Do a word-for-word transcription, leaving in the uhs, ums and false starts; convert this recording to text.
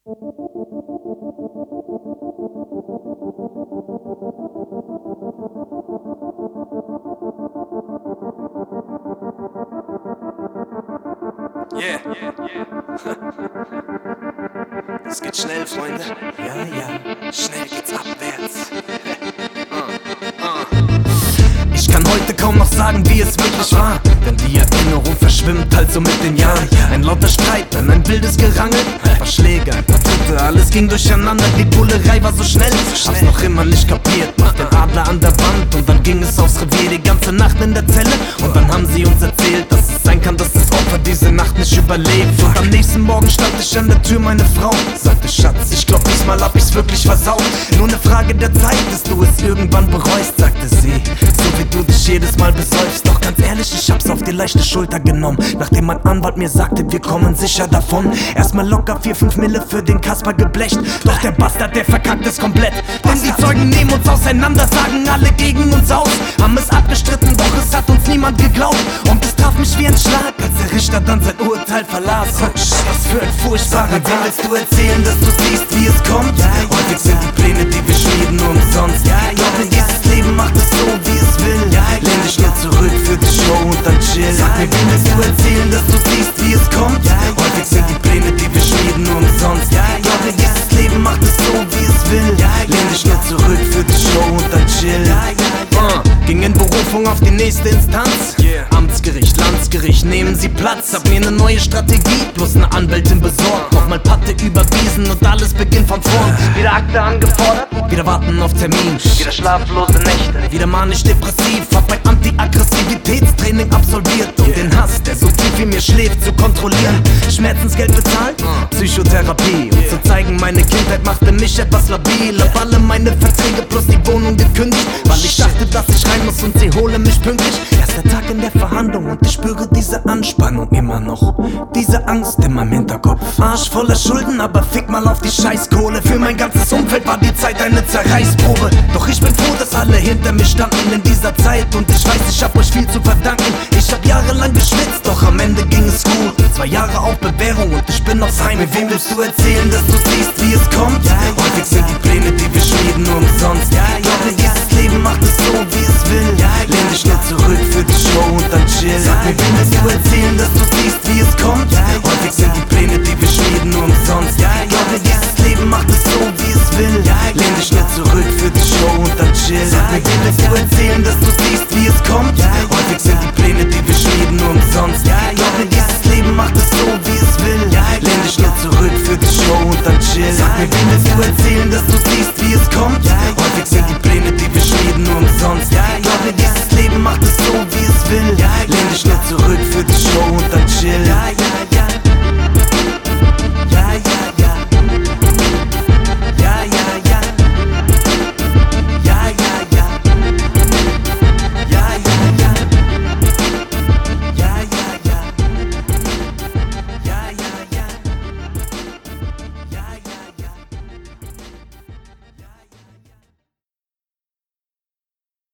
Yeah, yeah, yeah. Es geht schnell, Freunde. Ja, ja, schnell geht's abwärts. Ich kann heute kaum noch sagen, wie es wirklich war, denn die Erinnerung verschwimmt halt so mit den Jahren. Ein lauter Streit, dann ein wildes Gerangel, ein paar Schläge, ein paar Tritte, alles ging durcheinander. Die Bullerei war so schnell, hab's noch immer nicht kapiert. Mach den Adler an der Wand und dann ging es aufs Revier. Die ganze Nacht in der Zelle und dann haben sie uns erzählt, dass es sein kann, dass das Opfer diese Nacht nicht überlebt. Und am nächsten Morgen stand ich an der Tür, meine Frau sagte: Schatz, ich glaub, diesmal hab ich's wirklich versaut. Nur ne Frage der Zeit, bis du es irgendwann bereust, sagte sie, so wie du dich jedes Mal besäufst. Doch ganz ehrlich, ich hab's auf die leichte Schulter genommen, nachdem mein Anwalt mir sagte, wir kommen sicher davon. Erstmal locker vier, fünf Mille für den Kasper geblecht, doch der Bastard, der verkackt es komplett. Denn die Zeugen nehmen uns auseinander, sagen alle gegen uns aus, haben es abgestritten, doch es hat uns niemand geglaubt. Und es traf mich wie ein Schlag, als der Richter dann sein Urteil verlas. Was für ein furchtbarer Tag. Wem willst du erzählen, dass du siehst, wie es kommt? Häufig sind die Pläne, die wir schmieden, umsonst. Doch in dieses Leben macht es so, wie es will. Lehn dich nur zurück für die Show und dann chill. Sag mir, wem willst du erzählen, dass du siehst, wie es kommt? Häufig sind die Pläne, die wir schmieden, umsonst. Doch in dieses Leben macht es so, wie es will. Lehn dich nur zurück für die Show und dann chill. uh, Ging in Berufung auf die nächste Instanz. Amtsgericht, Landesgericht, nehmen Sie Platz. Hab mir ne neue Strategie plus ne Anwältin besorgt. Nochmal Patte überwiesen und alles beginnt von vorn. Wieder Akte angefordert, wieder warten auf Termin. Wieder schlaflose Nächte, wieder manisch-depressiv. Hab mein Anti-Aggressivitätstraining absolviert, um den Hass, der so tief in mir schläft, zu kontrollieren. Schmerzensgeld bezahlt, Psychotherapie, um zu zeigen, meine Kindheit machte mich etwas labil. Hab alle meine Verträge plus die Wohnung gekündigt, weil ich dachte, dass ich rein muss und sie hole mich pünktlich. Erster Tag in der Verhandlung und ich spüre diese Anspannung immer noch, diese Angst in meinem Hinterkopf. Arsch voller Schulden, aber fick mal auf die Scheißkohle. Für mein ganzes Umfeld war die Zeit eine Zerreißprobe. Doch ich bin froh, dass alle hinter mir standen in dieser Zeit. Und ich weiß, ich hab euch viel zu verdanken. Ich hab jahrelang geschwitzt, doch am Ende ging es gut. Zwei Jahre auf Bewährung und ich bin aufs Heim. Mit wem willst du erzählen, dass du siehst, wie es kommt? Häufig sind die Pläne, die wir schmieden, umsonst. Doch in dieses Leben macht es so, wie es will. Lehn dich nur zurück für die Show und dann chill. Sag mir, wem willst du erzählen, dass du siehst, wie es kommt? Häufig sind die Pläne, die wir schmieden, umsonst. Doch in dieses Leben macht es so, wie es will. Lehn dich nur zurück für die Show und dann chill. Sag mir, wem willst du erzählen, dass du siehst, wie es kommt? Häufig sind die Pläne, die wir schmieden, umsonst. Doch in dieses Leben macht es so, wie es will. Lehn dich nur zurück für die Show und dann chill. Sag mir, wem willst du erzählen, dass du siehst,